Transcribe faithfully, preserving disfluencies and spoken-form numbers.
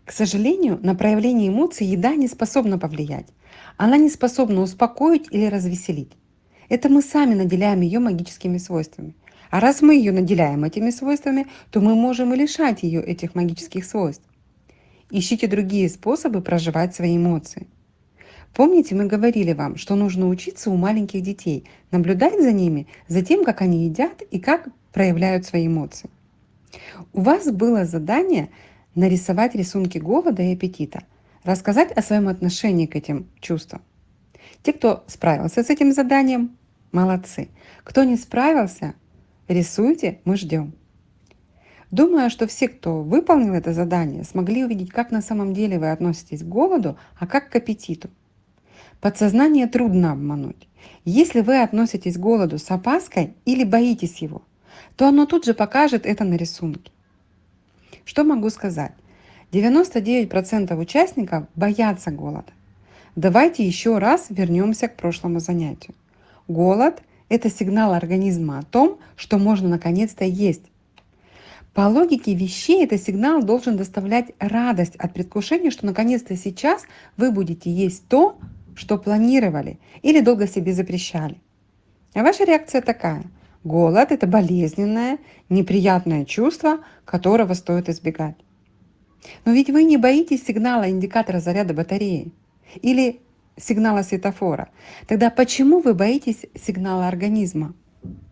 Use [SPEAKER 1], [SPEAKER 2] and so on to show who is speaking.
[SPEAKER 1] К сожалению, на проявление эмоций еда не способна повлиять. Она не способна успокоить или развеселить. Это мы сами наделяем ее магическими свойствами. А раз мы ее наделяем этими свойствами, то мы можем и лишать ее этих магических свойств. Ищите другие способы проживать свои эмоции. Помните, мы говорили вам, что нужно учиться у маленьких детей, наблюдать за ними, за тем, как они едят и как проявляют свои эмоции. У вас было задание нарисовать рисунки голода и аппетита, рассказать о своем отношении к этим чувствам. Те, кто справился с этим заданием, молодцы. Кто не справился, рисуйте, мы ждем. Думаю, что все, кто выполнил это задание, смогли увидеть, как на самом деле вы относитесь к голоду, а как к аппетиту. Подсознание трудно обмануть. Если вы относитесь к голоду с опаской или боитесь его, то оно тут же покажет это на рисунке. Что могу сказать? девяносто девять процентов участников боятся голода. Давайте еще раз вернемся к прошлому занятию. Голод– это сигнал организма о том, что можно наконец-то есть. По логике вещей этот сигнал должен доставлять радость от предвкушения, что наконец-то сейчас вы будете есть то, что планировали или долго себе запрещали. А ваша реакция такая. Голод– это болезненное, неприятное чувство, которого стоит избегать. Но ведь вы не боитесь сигнала индикатора заряда батареи или сигнала светофора. Тогда почему вы боитесь сигнала организма?